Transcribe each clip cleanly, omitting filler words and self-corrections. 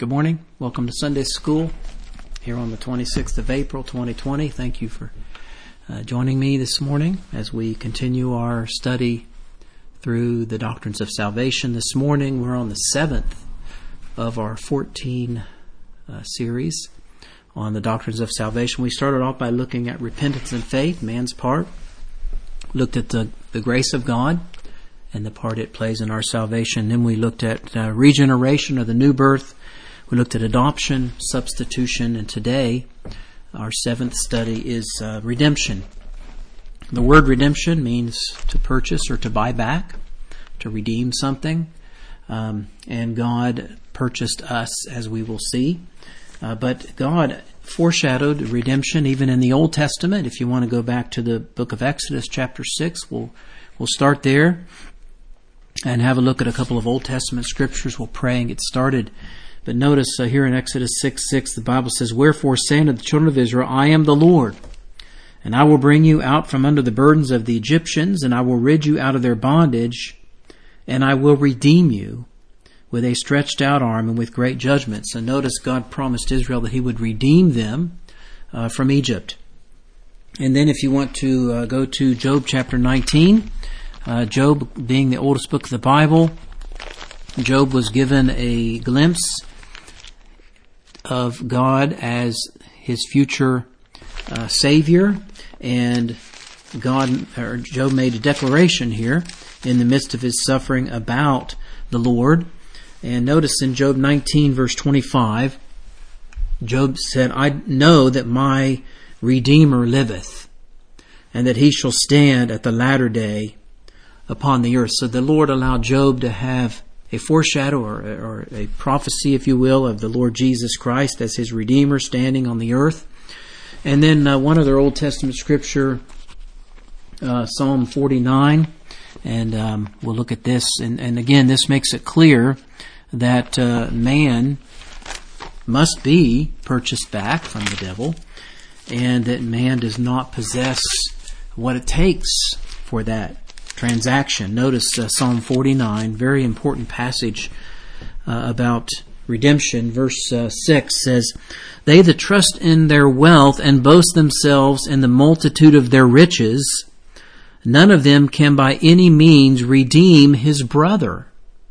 Good morning. Welcome to Sunday School here on the 26th of April, 2020. Thank you for joining me this morning as we continue our study through the doctrines of salvation. This morning we're on the 7th of our 14 series on the doctrines of salvation. We started off by looking at repentance and faith, man's part. Looked at the grace of God and the part it plays in our salvation. Then we looked at regeneration, or the new birth. We looked at adoption, substitution, and today our 7th study is redemption. The word redemption means to purchase or to buy back, to redeem something. And God purchased us, as we will see. But God foreshadowed redemption even in the Old Testament. If you want to go back to the book of Exodus chapter 6, we'll start there and have a look at a couple of Old Testament scriptures. We'll pray and get started. But notice here in Exodus 6:6, the Bible says, "Wherefore say unto the children of Israel, I am the Lord, and I will bring you out from under the burdens of the Egyptians, and I will rid you out of their bondage, and I will redeem you with a stretched out arm and with great judgment." So notice God promised Israel that He would redeem them from Egypt. And then if you want to go to Job chapter 19, Job being the oldest book of the Bible, Job was given a glimpse of God as his future Savior, and Job made a declaration here in the midst of his suffering about the Lord. And notice in Job 19 verse 25, Job said, "I know that my Redeemer liveth, and that he shall stand at the latter day upon the earth." So the Lord allowed Job to have a foreshadow or a prophecy, if you will, of the Lord Jesus Christ as his Redeemer standing on the earth. And then one other Old Testament scripture, Psalm 49, and we'll look at this. And again, this makes it clear that man must be purchased back from the devil, and that man does not possess what it takes for that transaction. Notice Psalm 49, very important passage about redemption. Verse 6 says, "They that trust in their wealth and boast themselves in the multitude of their riches, none of them can by any means redeem his brother,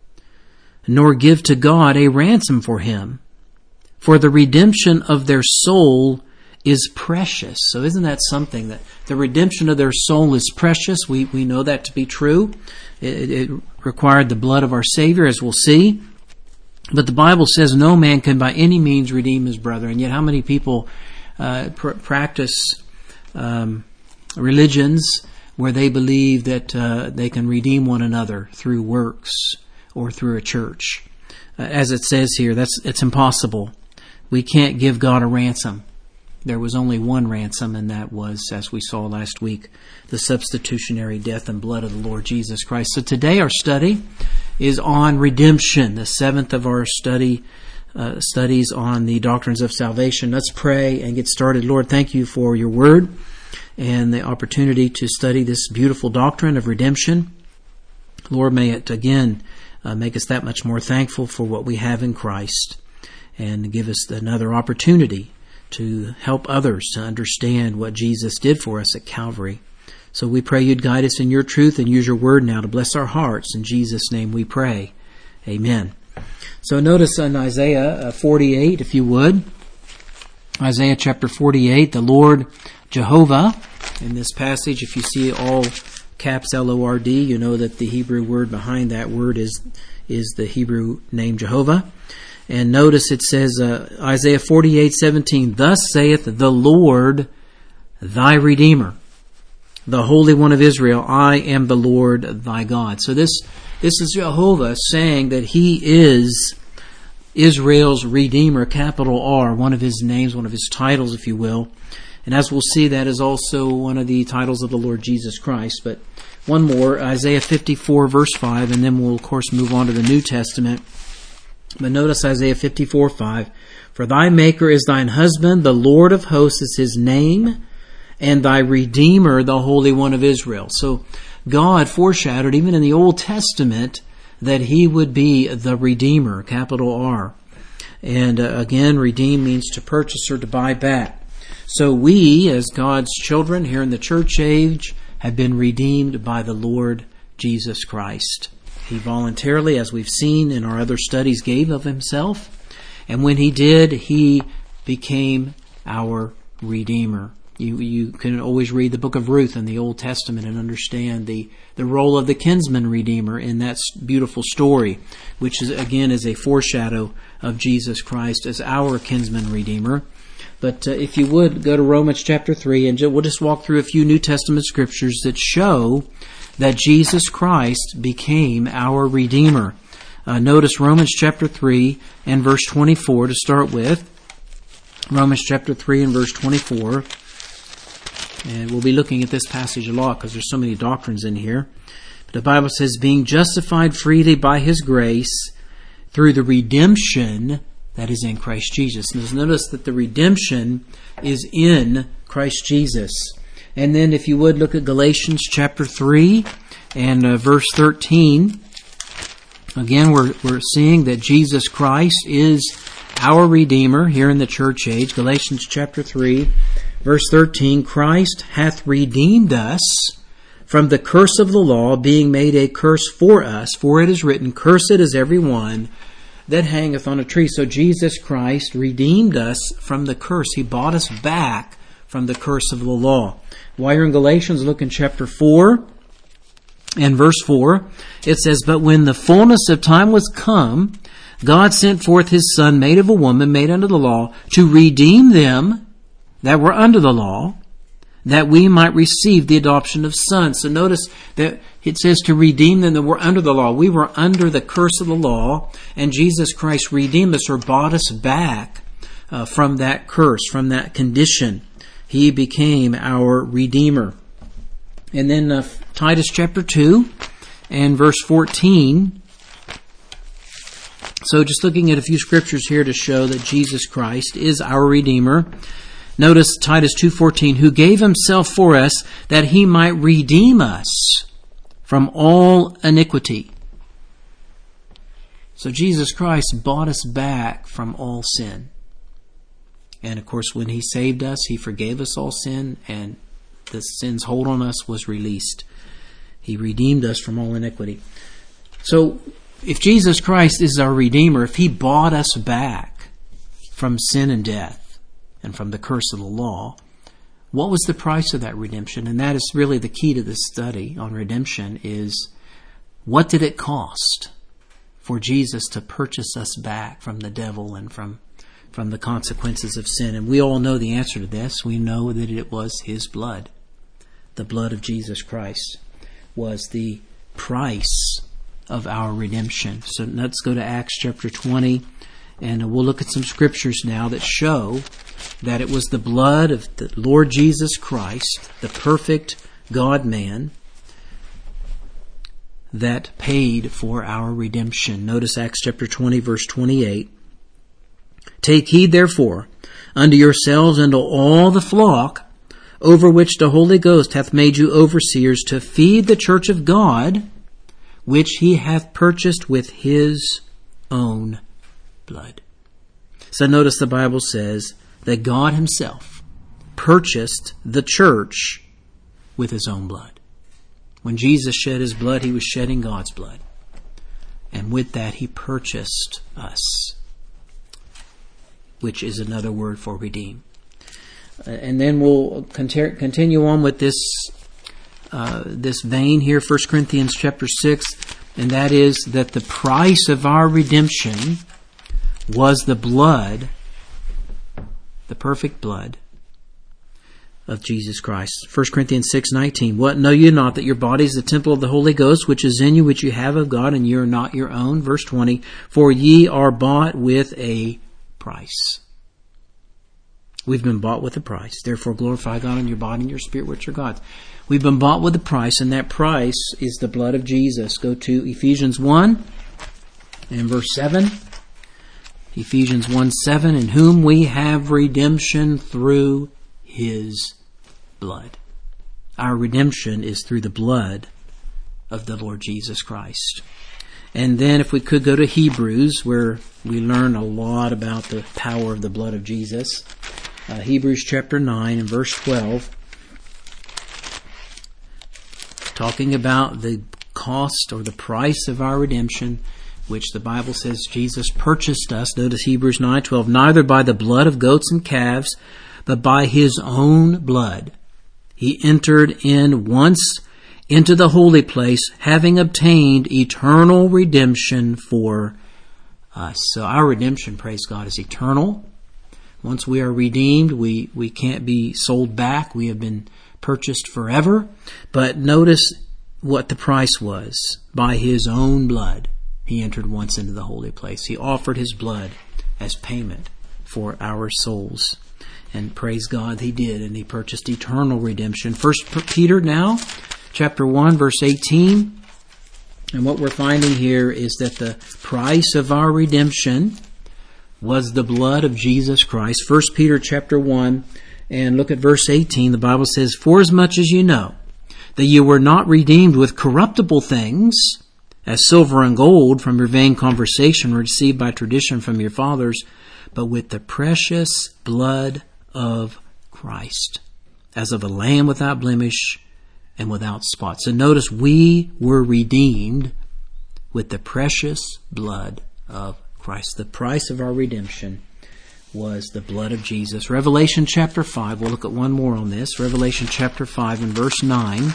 nor give to God a ransom for him. For the redemption of their soul is precious." So isn't that something, that the redemption of their soul is precious? We know that to be true. It required the blood of our Savior, as we'll see. But the Bible says no man can by any means redeem his brother. And yet how many people practice religions where they believe that they can redeem one another through works or through a church? As it says here, it's impossible. We can't give God a ransom. There was only one ransom, and that was, as we saw last week, the substitutionary death and blood of the Lord Jesus Christ. So today our study is on redemption, the 7th of our studies on the doctrines of salvation. Let's pray and get started. Lord, thank you for your word and the opportunity to study this beautiful doctrine of redemption. Lord, may it again make us that much more thankful for what we have in Christ, and give us another opportunity to help others to understand what Jesus did for us at Calvary. So we pray you'd guide us in your truth and use your word now to bless our hearts. In Jesus' name we pray. Amen. So notice in Isaiah 48, if you would. Isaiah chapter 48, the Lord Jehovah. In this passage, if you see all caps L-O-R-D, you know that the Hebrew word behind that word is the Hebrew name Jehovah. And notice it says, Isaiah 48:17, "Thus saith the Lord thy Redeemer, the Holy One of Israel, I am the Lord thy God." So this is Jehovah saying that He is Israel's Redeemer, capital R, one of His names, one of His titles, if you will. And as we'll see, that is also one of the titles of the Lord Jesus Christ. But one more, Isaiah 54 verse 5, and then we'll of course move on to the New Testament. But notice Isaiah 54:5, "For thy Maker is thine husband, the Lord of hosts is his name, and thy Redeemer, the Holy One of Israel." So God foreshadowed, even in the Old Testament, that He would be the Redeemer, capital R. And again, redeem means to purchase or to buy back. So we, as God's children here in the church age, have been redeemed by the Lord Jesus Christ. He voluntarily, as we've seen in our other studies, gave of himself. And when he did, he became our Redeemer. You can always read the book of Ruth in the Old Testament and understand the role of the kinsman redeemer in that beautiful story, which is again is a foreshadow of Jesus Christ as our kinsman redeemer. But if you would, go to Romans chapter 3, and we'll just walk through a few New Testament scriptures that show that Jesus Christ became our Redeemer. Notice Romans chapter 3 and verse 24 to start with. Romans chapter 3 and verse 24. And we'll be looking at this passage a lot because there's so many doctrines in here. But the Bible says, being justified freely by his grace through the redemption that is in Christ Jesus. Notice that the redemption is in Christ Jesus. And then if you would look at Galatians chapter 3 and verse 13. Again, we're seeing that Jesus Christ is our Redeemer here in the church age. Galatians chapter 3, verse 13, Christ hath redeemed us from the curse of the law, being made a curse for us. For it is written, cursed is every one that hangeth on a tree. So Jesus Christ redeemed us from the curse. He bought us back from the curse of the law. While you're in Galatians, look in chapter 4 and verse 4. It says, but when the fullness of time was come, God sent forth his Son, made of a woman, made under the law, to redeem them that were under the law, that we might receive the adoption of sons. So notice that it says to redeem them that were under the law. We were under the curse of the law, and Jesus Christ redeemed us or bought us back from that curse, from that condition. He became our Redeemer. And then Titus chapter 2 and verse 14. So just looking at a few scriptures here to show that Jesus Christ is our Redeemer. Notice Titus 2:14, who gave himself for us that he might redeem us from all iniquity. So Jesus Christ bought us back from all sin. And of course, when he saved us, he forgave us all sin, and the sin's hold on us was released. He redeemed us from all iniquity. So if Jesus Christ is our Redeemer, if he bought us back from sin and death and from the curse of the law, what was the price of that redemption? And that is really the key to this study on redemption, is what did it cost for Jesus to purchase us back from the devil and from the consequences of sin? And we all know the answer to this. We know that it was his blood. The blood of Jesus Christ was the price of our redemption. So let's go to Acts chapter 20, and we'll look at some scriptures now that show that it was the blood of the Lord Jesus Christ, the perfect God-man, that paid for our redemption. Notice Acts chapter 20, verse 28. Take heed, therefore, unto yourselves and to all the flock, over which the Holy Ghost hath made you overseers, to feed the church of God, which he hath purchased with his own blood. So notice the Bible says that God himself purchased the church with his own blood. When Jesus shed his blood, he was shedding God's blood. And with that, he purchased us, which is another word for redeem. And then we'll continue on with this vein here, 1 Corinthians chapter 6, and that is that the price of our redemption was the blood, the perfect blood of Jesus Christ. 1 Corinthians 6:19. What, know you not that your body is the temple of the Holy Ghost, which is in you, which you have of God, and ye are not your own? Verse 20. For ye are bought with a price. We've been bought with a price. Therefore glorify God in your body and your spirit, which are God's. We've been bought with a price, and that price is the blood of Jesus. Go to Ephesians 1 and verse 7. Ephesians 1:7, in whom we have redemption through his blood. Our redemption is through the blood of the Lord Jesus Christ. And then if we could go to Hebrews, where we learn a lot about the power of the blood of Jesus. Hebrews chapter 9 and verse 12. Talking about the cost or the price of our redemption, which the Bible says Jesus purchased us. Notice Hebrews 9:12. Neither by the blood of goats and calves, but by his own blood. He entered in once into the holy place, having obtained eternal redemption for us. So our redemption, praise God, is eternal. Once we are redeemed, we can't be sold back. We have been purchased forever. But notice what the price was. By his own blood, he entered once into the holy place. He offered his blood as payment for our souls. And praise God, he did. And he purchased eternal redemption. 1 Peter now, chapter 1, verse 18. And what we're finding here is that the price of our redemption was the blood of Jesus Christ. 1 Peter chapter 1, and look at verse 18. The Bible says, "Forasmuch as you know that you were not redeemed with corruptible things, as silver and gold from your vain conversation received by tradition from your fathers, but with the precious blood of Christ, as of a lamb without blemish and without spot." So notice we were redeemed with the precious blood of Christ. The price of our redemption was the blood of Jesus. Revelation chapter 5, we'll look at one more on this. Revelation chapter 5 and verse 9.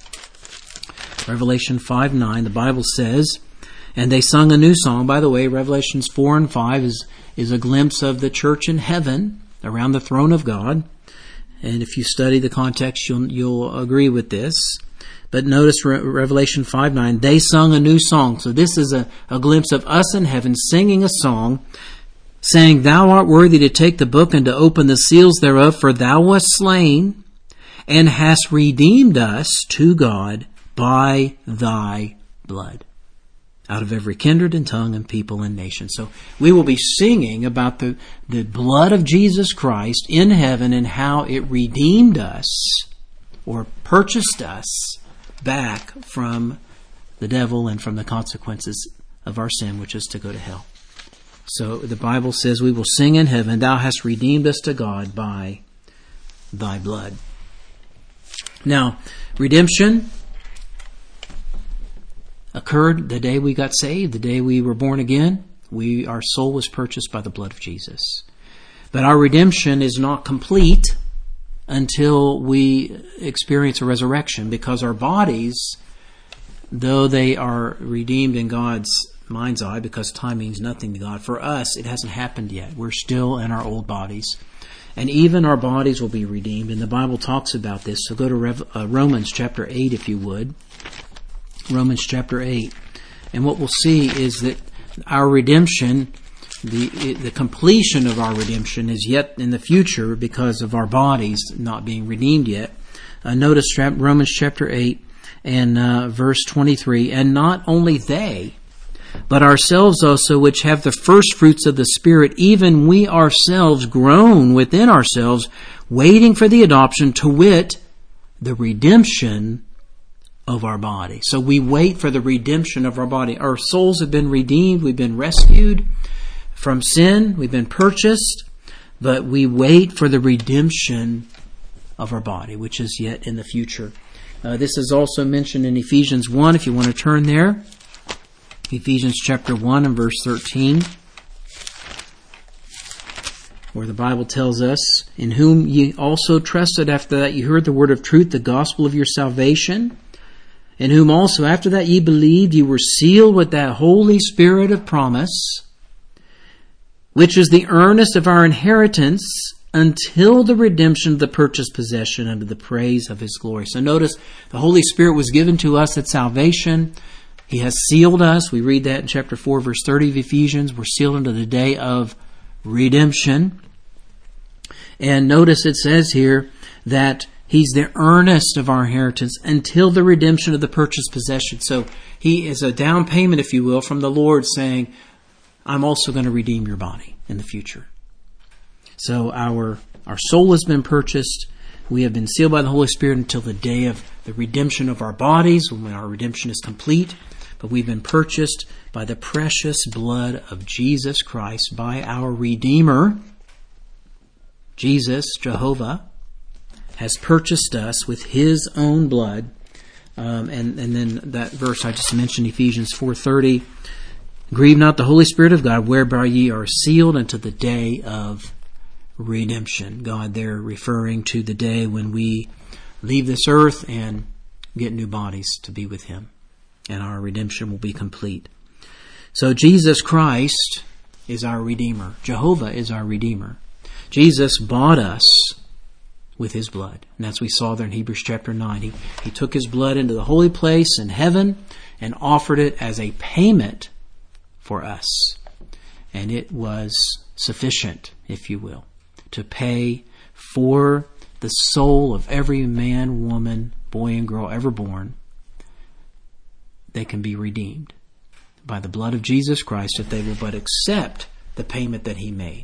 Revelation 5:9, the Bible says, "And they sung a new song." By the way, Revelations 4 and 5 is a glimpse of the church in heaven around the throne of God. And if you study the context, you'll agree with this. But notice Revelation 5:9, "They sung a new song." So this is a glimpse of us in heaven singing a song, saying, "Thou art worthy to take the book and to open the seals thereof, for thou wast slain and hast redeemed us to God by thy blood, out of every kindred and tongue and people and nation." So we will be singing about the blood of Jesus Christ in heaven and how it redeemed us or purchased us back from the devil and from the consequences of our sin, which is to go to hell. So the Bible says we will sing in heaven, "Thou hast redeemed us to God by thy blood." Now, redemption occurred the day we got saved, the day we were born again. Our soul was purchased by the blood of Jesus. But our redemption is not complete until we experience a resurrection, because our bodies, though they are redeemed in God's mind's eye, because time means nothing to God, for us it hasn't happened yet. We're still in our old bodies. And even our bodies will be redeemed, and the Bible talks about this. So go to Romans chapter 8 if you would. Romans chapter 8. And what we'll see is that our redemption, the completion of our redemption is yet in the future because of our bodies not being redeemed yet. Notice Romans chapter 8 and verse 23. "And not only they, but ourselves also, which have the first fruits of the Spirit, even we ourselves groan within ourselves, waiting for the adoption, to wit, the redemption of our body." So we wait for the redemption of our body. Our souls have been redeemed. We've been rescued from sin. We've been purchased. But we wait for the redemption of our body, which is yet in the future. This is also mentioned in Ephesians 1, if you want to turn there. Ephesians chapter 1 and verse 13. Where the Bible tells us, "In whom ye also trusted after that ye heard the word of truth, the gospel of your salvation, in whom also after that ye believed, ye were sealed with that Holy Spirit of promise, which is the earnest of our inheritance until the redemption of the purchased possession unto the praise of his glory." So notice the Holy Spirit was given to us at salvation. He has sealed us. We read that in chapter 4, verse 30 of Ephesians. We're sealed unto the day of redemption. And notice it says here that He's the earnest of our inheritance until the redemption of the purchased possession. So He is a down payment, if you will, from the Lord saying, "I'm also going to redeem your body in the future." So our soul has been purchased. We have been sealed by the Holy Spirit until the day of the redemption of our bodies, when our redemption is complete. but we've been purchased by the precious blood of Jesus Christ, by our Redeemer. Jesus, Jehovah, has purchased us with His own blood. And then that verse I just mentioned, Ephesians 4:30, grieve not the Holy Spirit of God, whereby ye are sealed unto the day of redemption. God there referring to the day when we leave this earth and get new bodies to be with Him, and our redemption will be complete. So Jesus Christ is our Redeemer. Jehovah is our Redeemer. Jesus bought us with His blood. And as we saw there in Hebrews chapter 9, He took His blood into the holy place in heaven and offered it as a payment for us. And it was sufficient, if you will, to pay for the soul of every man, woman, boy, and girl ever born. They can be redeemed by the blood of Jesus Christ if they will but accept the payment that He made.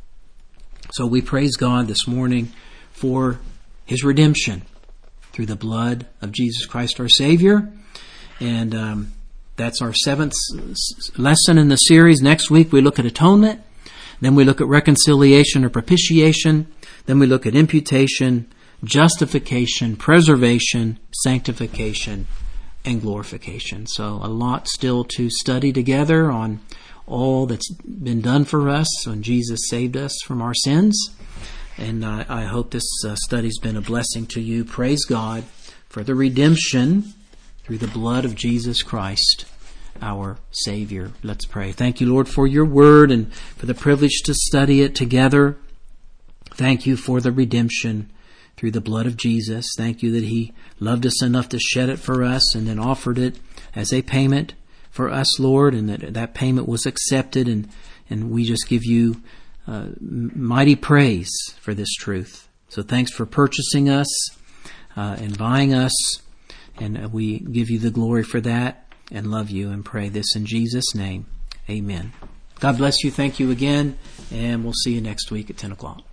So we praise God this morning for His redemption through the blood of Jesus Christ our Savior. And that's our 7th lesson in the series. Next week we look at atonement. Then we look at reconciliation or propitiation. Then we look at imputation, justification, preservation, sanctification, and glorification. So a lot still to study together on all that's been done for us when Jesus saved us from our sins. And I hope this study's been a blessing to you. Praise God for the redemption through the blood of Jesus Christ, our Savior. Let's pray. Thank you, Lord, for your word and for the privilege to study it together. Thank you for the redemption through the blood of Jesus. Thank you that He loved us enough to shed it for us and then offered it as a payment for us, Lord, and that payment was accepted, and we just give you mighty praise for this truth. So thanks for purchasing us and buying us, and we give you the glory for that and love you and pray this in Jesus' name. Amen. God bless you. Thank you again, and we'll see you next week at 10 o'clock.